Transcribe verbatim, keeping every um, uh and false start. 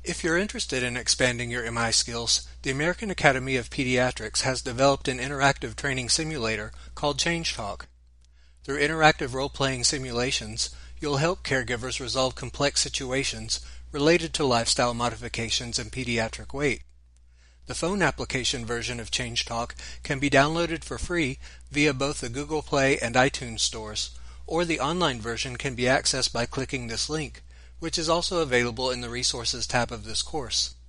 If you're interested in expanding your M I skills, the American Academy of Pediatrics has developed an interactive training simulator called Change Talk. Through interactive role-playing simulations, you'll help caregivers resolve complex situations related to lifestyle modifications and pediatric weight. The phone application version of Change Talk can be downloaded for free via both the Google Play and iTunes stores, or the online version can be accessed by clicking this link, which is also available in the Resources tab of this course.